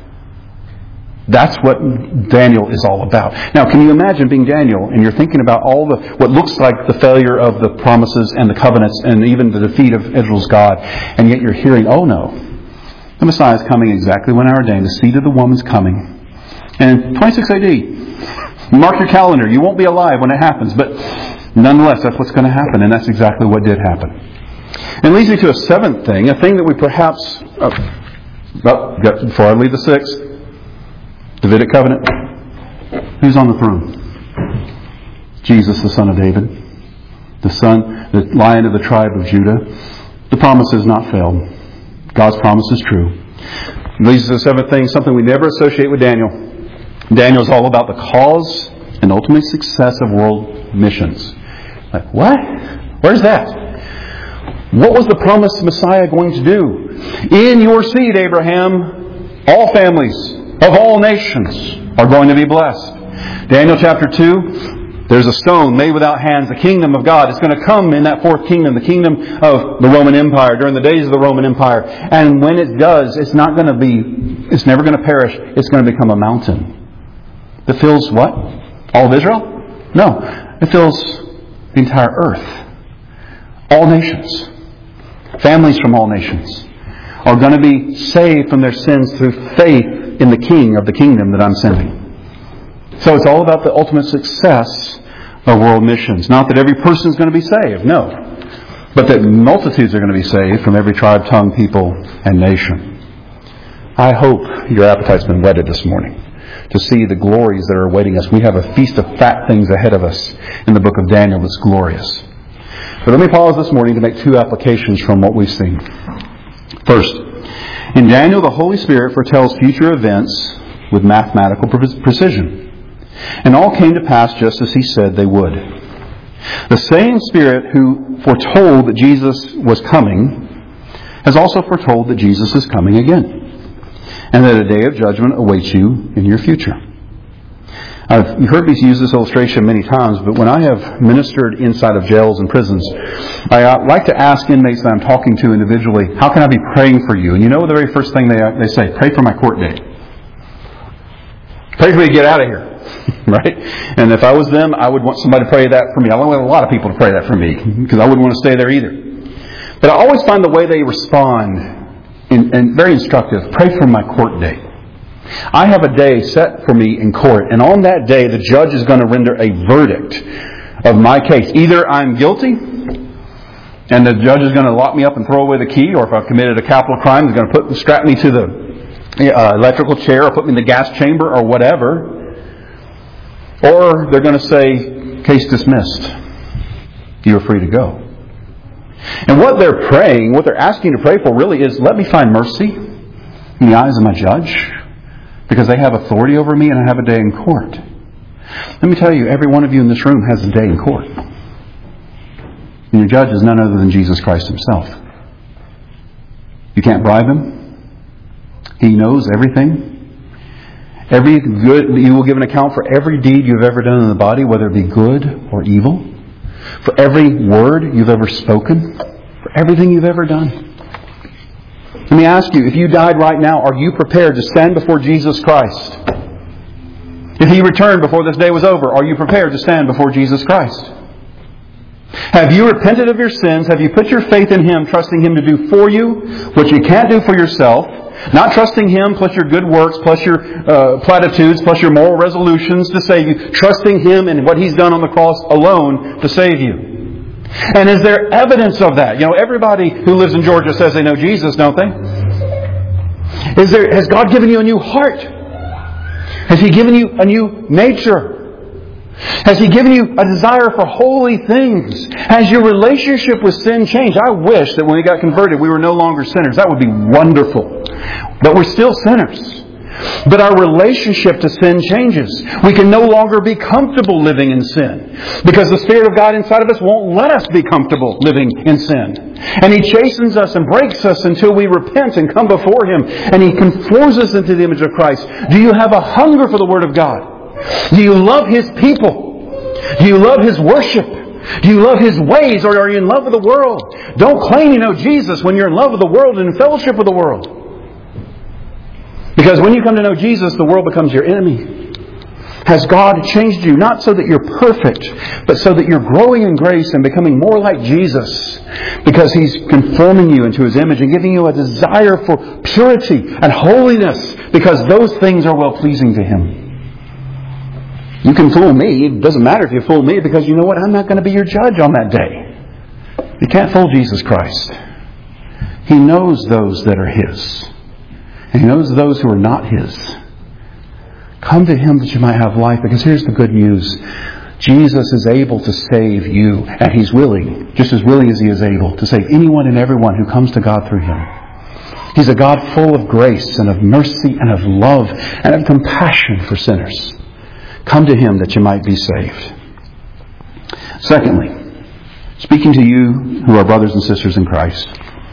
That's what Daniel is all about. Now, can you imagine being Daniel and you're thinking about all the what looks like the failure of the promises and the covenants and even the defeat of Israel's God, and yet you're hearing, oh no, the Messiah is coming exactly when I ordained. The seed of the woman's coming. And in twenty-six A D, mark your calendar. You won't be alive when it happens, but nonetheless, that's what's going to happen, and that's exactly what did happen. And it leads me to a seventh thing, a thing that we perhaps... Oh, oh, before I leave the sixth, Davidic covenant. Who's on the throne? Jesus, the son of David. The son, the Lion of the tribe of Judah. The promise has not failed. God's promise is true. It leads to the seventh thing, something we never associate with Daniel. Daniel is all about the cause and ultimate success of world missions. Like, what? Where's that? What was the promised Messiah going to do? In your seed, Abraham, all families of all nations are going to be blessed. Daniel chapter two, there's a stone made without hands. The kingdom of God is going to come in that fourth kingdom, the kingdom of the Roman Empire, during the days of the Roman Empire. And when it does, it's not going to be, it's never going to perish. It's going to become a mountain that fills what? All of Israel? No. It fills the entire earth. All nations. Families from all nations are going to be saved from their sins through faith in the King of the kingdom that I'm sending. So it's all about the ultimate success of world missions. Not that every person is going to be saved, no. But that multitudes are going to be saved from every tribe, tongue, people, and nation. I hope your appetite's been whetted this morning to see the glories that are awaiting us. We have a feast of fat things ahead of us in the book of Daniel that's glorious. But let me pause this morning to make two applications from what we've seen. First, in Daniel, the Holy Spirit foretells future events with mathematical precision. And all came to pass just as He said they would. The same Spirit who foretold that Jesus was coming has also foretold that Jesus is coming again. And that a day of judgment awaits you in your future. I've heard me use this illustration many times, but when I have ministered inside of jails and prisons, I like to ask inmates that I'm talking to individually, how can I be praying for you? And you know the very first thing they they say, pray for my court date. Pray for me to get out of here. Right? And if I was them, I would want somebody to pray that for me. I would want a lot of people to pray that for me, because I wouldn't want to stay there either. But I always find the way they respond in, in very instructive. Pray for my court date. I have a day set for me in court, and on that day the judge is going to render a verdict of my case. Either I'm guilty, and the judge is going to lock me up and throw away the key, or if I've committed a capital crime, he's going to put strap me to the uh, electrical chair, or put me in the gas chamber, or whatever. Or they're going to say, case dismissed. You're free to go. And what they're praying, what they're asking to pray for really is, let me find mercy in the eyes of my judge, because they have authority over me and I have a day in court. Let me tell you, every one of you in this room has a day in court. And your judge is none other than Jesus Christ Himself. You can't bribe Him. He knows everything. Every good, you will give an account for every deed you've ever done in the body, whether it be good or evil. For every word you've ever spoken. For everything you've ever done. Let me ask you, if you died right now, are you prepared to stand before Jesus Christ If He returned before this day was over, are you prepared to stand before Jesus Christ? Have you repented of your sins? Have you put your faith in Him, trusting Him to do for you what you can't do for yourself? Not trusting Him plus your good works, plus your uh, platitudes, plus your moral resolutions to save you. Trusting Him and what He's done on the cross alone to save you. And is there evidence of that? You know, everybody who lives in Georgia says they know Jesus, don't they? Is there, has God given you a new heart? Has He given you a new nature? Has He given you a desire for holy things? Has your relationship with sin changed? I wish that when we got converted we were no longer sinners. That would be wonderful. But we're still sinners. But our relationship to sin changes. We can no longer be comfortable living in sin. Because the Spirit of God inside of us won't let us be comfortable living in sin. And He chastens us and breaks us until we repent and come before Him. And He conforms us into the image of Christ. Do you have a hunger for the Word of God? Do you love His people? Do you love His worship? Do you love His ways, or are you in love with the world? Don't claim you know Jesus when you're in love with the world and in fellowship with the world. Because when you come to know Jesus, the world becomes your enemy. Has God changed you? Not so that you're perfect, but so that you're growing in grace and becoming more like Jesus. Because He's conforming you into His image and giving you a desire for purity and holiness. Because those things are well-pleasing to Him. You can fool me. It doesn't matter if you fool me, because you know what? I'm not going to be your judge on that day. You can't fool Jesus Christ. He knows those that are His. And He knows those who are not His. Come to Him that you might have life, because here's the good news. Jesus is able to save you, and He's willing, just as willing as He is able, to save anyone and everyone who comes to God through Him. He's a God full of grace and of mercy and of love and of compassion for sinners. Come to Him that you might be saved. Secondly, speaking to you who are brothers and sisters in Christ,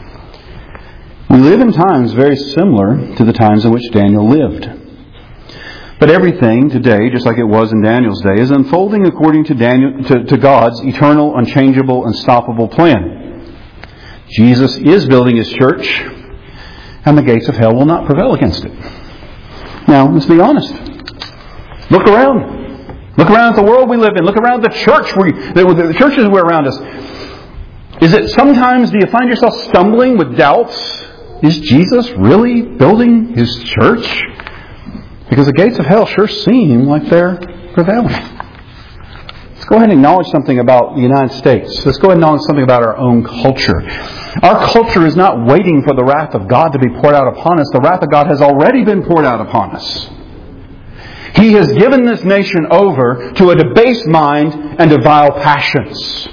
we live in times very similar to the times in which Daniel lived. But everything today, just like it was in Daniel's day, is unfolding according to, Daniel, to, to God's eternal, unchangeable, unstoppable plan. Jesus is building His church, and the gates of hell will not prevail against it. Now, let's be honest. Look around. Look around at the world we live in. Look around the church, we, the, the churches who are around us. Is it sometimes, do you find yourself stumbling with doubts? Is Jesus really building His church? Because the gates of hell sure seem like they're prevailing. Let's go ahead and acknowledge something about the United States. Let's go ahead and acknowledge something about our own culture. Our culture is not waiting for the wrath of God to be poured out upon us. The wrath of God has already been poured out upon us. He has given this nation over to a debased mind and to vile passions.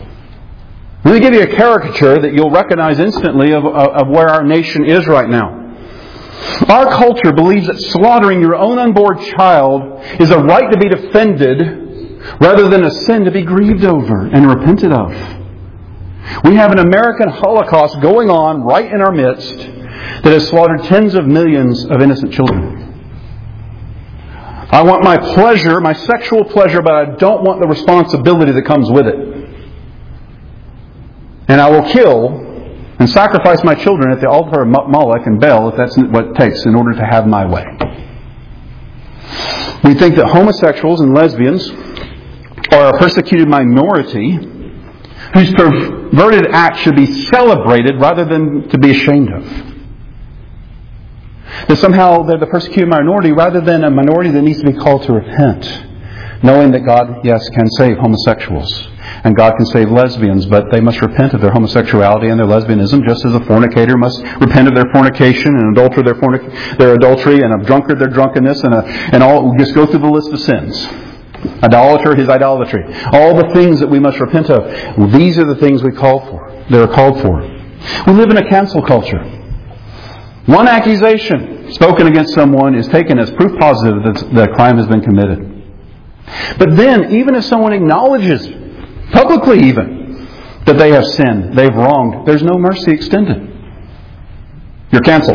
Let me give you a caricature that you'll recognize instantly of, of, of where our nation is right now. Our culture believes that slaughtering your own unborn child is a right to be defended rather than a sin to be grieved over and repented of. We have an American Holocaust going on right in our midst that has slaughtered tens of millions of innocent children. I want my pleasure, my sexual pleasure, but I don't want the responsibility that comes with it. And I will kill and sacrifice my children at the altar of Moloch and Baal if that's what it takes in order to have my way. We think that homosexuals and lesbians are a persecuted minority whose perverted acts should be celebrated rather than to be ashamed of. That somehow they're the persecuted minority rather than a minority that needs to be called to repent. Knowing that God, yes, can save homosexuals. And God can save lesbians, but they must repent of their homosexuality and their lesbianism, just as a fornicator must repent of their fornication, and adulterer their, fornic- their adultery, and a drunkard their drunkenness, and, a, and all. Just go through the list of sins. Idolater, his idolatry. All the things that we must repent of. Well, these are the things we call for. They are called for. We live in a cancel culture. One accusation spoken against someone is taken as proof positive that the crime has been committed. But then, even if someone acknowledges, publicly even, that they have sinned, they've wronged, there's no mercy extended. You're canceled.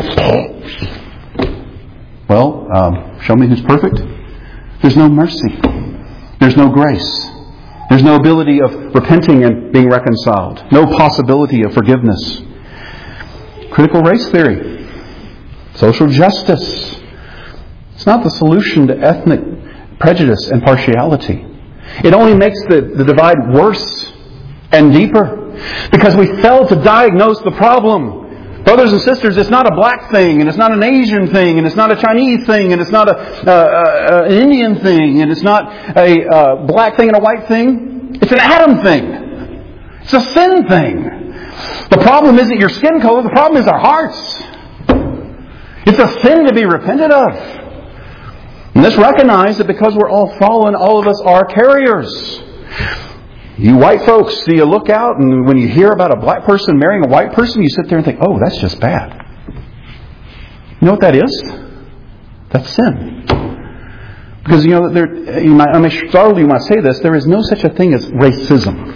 Well, um, show me who's perfect. There's no mercy. There's no grace. There's no ability of repenting and being reconciled. No possibility of forgiveness. Critical race theory. Social justice. It's not the solution to ethnic prejudice and partiality. It only makes the, the divide worse and deeper because we fail to diagnose the problem. Brothers and sisters, it's not a black thing, and it's not an Asian thing, and it's not a Chinese thing, and it's not a, uh, uh, an Indian thing, and it's not a uh, black thing and a white thing. It's an Adam thing. It's a sin thing. The problem isn't your skin color. The problem is our hearts. It's a sin to be repented of. And let's recognize that because we're all fallen, all of us are carriers. You white folks, so you look out and when you hear about a black person marrying a white person, you sit there and think, oh, that's just bad. You know what that is? That's sin. Because, you know, there, you might, I may startle you when I say this, there is no such a thing as racism.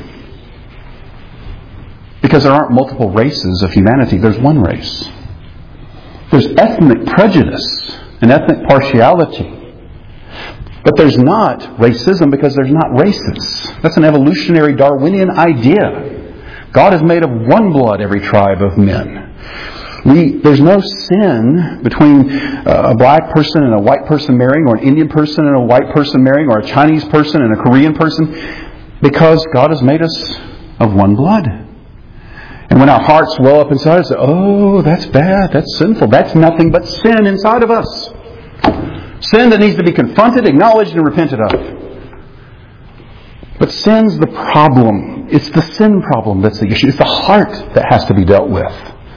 Because there aren't multiple races of humanity. There's one race. There's ethnic prejudice and ethnic partiality. But there's not racism because there's not races. That's an evolutionary Darwinian idea. God has made of one blood every tribe of men. We, there's no sin between a black person and a white person marrying, or an Indian person and a white person marrying, or a Chinese person and a Korean person, because God has made us of one blood. And when our hearts well up inside us, oh, that's bad, that's sinful, that's nothing but sin inside of us. Sin that needs to be confronted, acknowledged, and repented of. But sin's the problem. It's the sin problem that's the issue. It's the heart that has to be dealt with.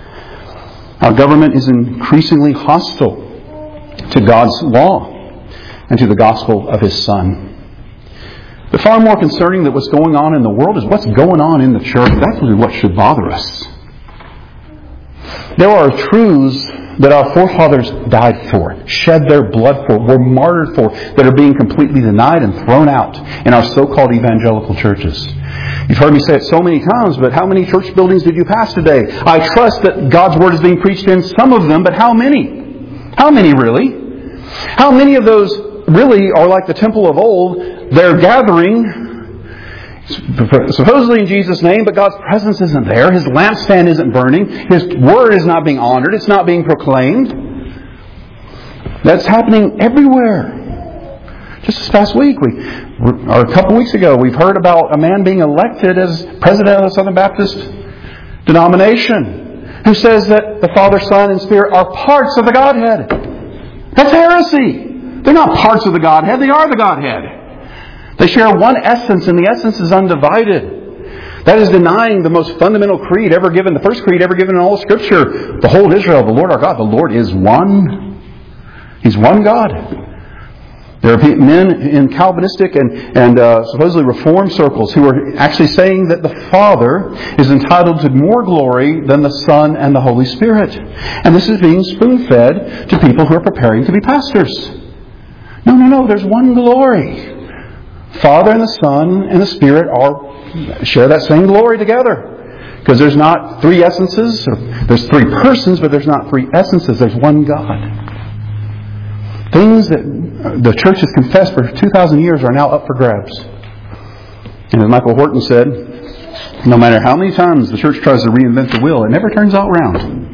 Our government is increasingly hostile to God's law and to the gospel of His Son. But far more concerning than what's going on in the world is what's going on in the church. That's really what should bother us. There are truths that our forefathers died for, shed their blood for, were martyred for, that are being completely denied and thrown out in our so-called evangelical churches. You've heard me say it so many times, but how many church buildings did you pass today? I trust that God's Word is being preached in some of them, but how many? How many really? How many of those really are like the temple of old? They're gathering supposedly in Jesus' name, but God's presence isn't there. His lampstand isn't burning. His Word is not being honored. It's not being proclaimed. That's happening everywhere. Just this past week, we, or a couple weeks ago, we've heard about a man being elected as president of the Southern Baptist denomination who says that the Father, Son, and Spirit are parts of the Godhead. That's heresy. They're not parts of the Godhead. They are the Godhead. They share one essence, and the essence is undivided. That is denying the most fundamental creed ever given, the first creed ever given in all of Scripture. Behold Israel, the Lord our God. The Lord is one. He's one God. There are men in Calvinistic and, and uh, supposedly Reformed circles who are actually saying that the Father is entitled to more glory than the Son and the Holy Spirit. And this is being spoon-fed to people who are preparing to be pastors. No, no, no. There's one glory. Father and the Son and the Spirit are share that same glory together. Because there's not three essences. Or there's three persons, but there's not three essences. There's one God. Things that the church has confessed for two thousand years are now up for grabs. And as Michael Horton said, no matter how many times the church tries to reinvent the wheel, it never turns out round.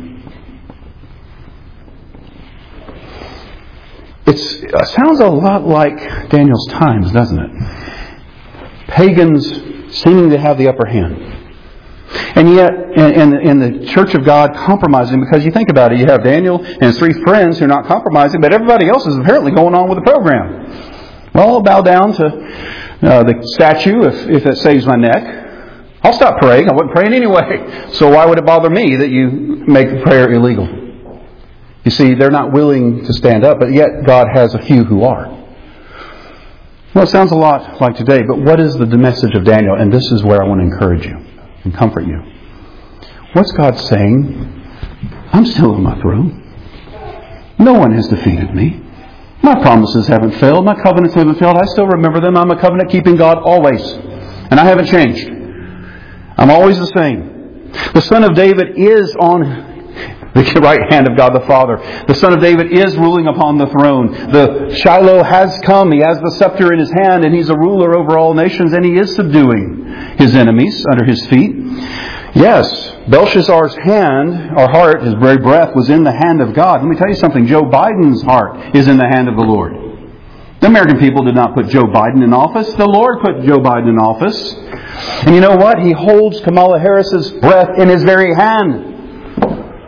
It's, it sounds a lot like Daniel's times, doesn't it? Pagans seeming to have the upper hand. And yet, in, in the Church of God compromising, because you think about it, you have Daniel and his three friends who are not compromising, but everybody else is apparently going on with the program. Well, I'll bow down to uh, the statue if, if it saves my neck. I'll stop praying. I wasn't praying anyway. So why would it bother me that you make the prayer illegal? You see, they're not willing to stand up, but yet God has a few who are. Well, it sounds a lot like today, but what is the message of Daniel? And this is where I want to encourage you and comfort you. What's God saying? I'm still on my throne. No one has defeated me. My promises haven't failed. My covenants haven't failed. I still remember them. I'm a covenant-keeping God always. And I haven't changed. I'm always the same. The Son of David is on the right hand of God the Father. The Son of David is ruling upon the throne. The Shiloh has come. He has the scepter in his hand, and he's a ruler over all nations, and he is subduing his enemies under his feet. Yes, Belshazzar's hand, or heart, his very breath, was in the hand of God. Let me tell you something. Joe Biden's heart is in the hand of the Lord. The American people did not put Joe Biden in office. The Lord put Joe Biden in office. And you know what? He holds Kamala Harris's breath in His very hand.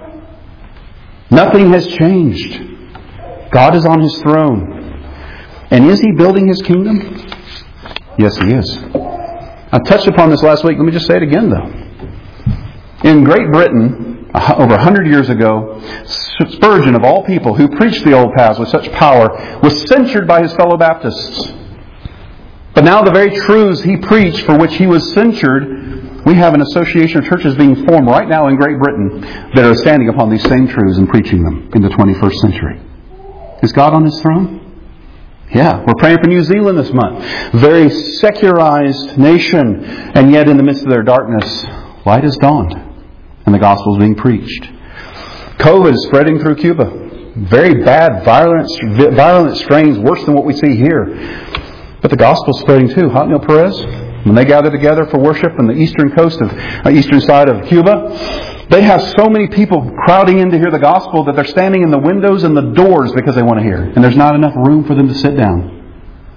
Nothing has changed. God is on His throne. And is He building His kingdom? Yes, He is. I touched upon this last week. Let me just say it again, though. In Great Britain, over a hundred years ago, Spurgeon, of all people, who preached the old paths with such power, was censured by his fellow Baptists. But now the very truths he preached, for which he was censured, we have an association of churches being formed right now in Great Britain that are standing upon these same truths and preaching them in the twenty-first century. Is God on His throne? Yeah, we're praying for New Zealand this month. Very secularized nation, and yet in the midst of their darkness, light has dawned, and the gospel is being preached. COVID is spreading through Cuba. Very bad, violent, violent strains, worse than what we see here. But the gospel is spreading too. Hotmail Perez, when they gather together for worship on the eastern coast of uh, eastern side of Cuba, they have so many people crowding in to hear the gospel that they're standing in the windows and the doors because they want to hear. And there's not enough room for them to sit down.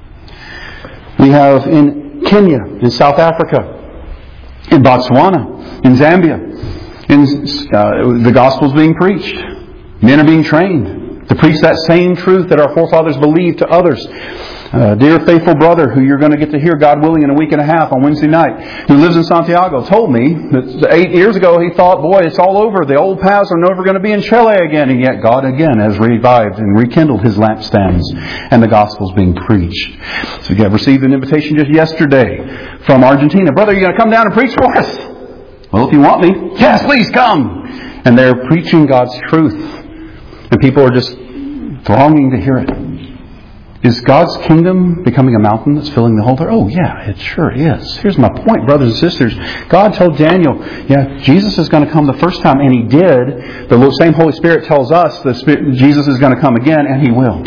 We have in Kenya, in South Africa, in Botswana, in Zambia, in, uh, the gospel is being preached. Men are being trained to preach that same truth that our forefathers believed to others. Uh, dear faithful brother, who you're going to get to hear, God willing, in a week and a half on Wednesday night, who lives in Santiago, told me that eight years ago he thought, boy, it's all over. The old paths are never going to be in Chile again. And yet God again has revived and rekindled His lampstands, and the gospel's being preached. So you have received an invitation just yesterday from Argentina. Brother, are you going to come down and preach for us? Well, if you want me, yes, please come. And they're preaching God's truth. And people are just thronging to hear it. Is God's kingdom becoming a mountain that's filling the whole earth? Oh, yeah, it sure is. Here's my point, brothers and sisters. God told Daniel, yeah, Jesus is going to come the first time, and He did. The same Holy Spirit tells us that Jesus is going to come again, and He will.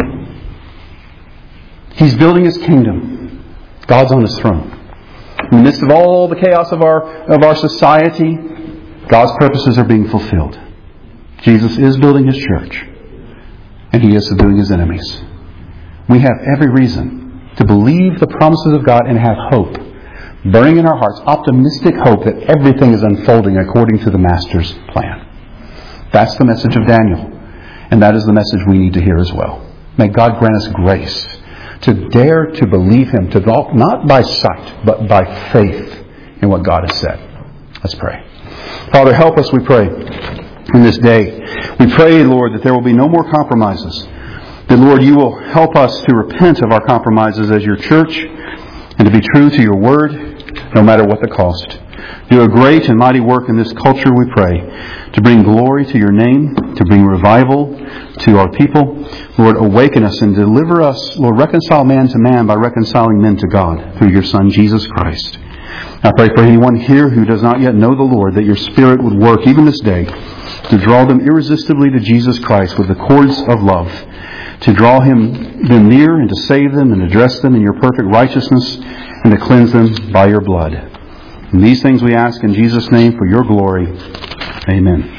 He's building His kingdom. God's on His throne. In the midst of all the chaos of our of our society, God's purposes are being fulfilled. Jesus is building His church, and He is subduing His enemies. We have every reason to believe the promises of God and have hope, burning in our hearts, optimistic hope that everything is unfolding according to the Master's plan. That's the message of Daniel, and that is the message we need to hear as well. May God grant us grace to dare to believe Him, to walk not by sight, but by faith in what God has said. Let's pray. Father, help us, we pray, in this day. We pray, Lord, that there will be no more compromises. That, Lord, You will help us to repent of our compromises as Your church and to be true to Your word, no matter what the cost. Do a great and mighty work in this culture, we pray, to bring glory to Your name, to bring revival to our people. Lord, awaken us and deliver us. Lord, reconcile man to man by reconciling men to God through Your Son, Jesus Christ. I pray for anyone here who does not yet know the Lord, that Your Spirit would work even this day to draw them irresistibly to Jesus Christ with the cords of love, to draw him them near and to save them and address them in Your perfect righteousness and to cleanse them by Your blood. And these things we ask in Jesus' name for Your glory. Amen.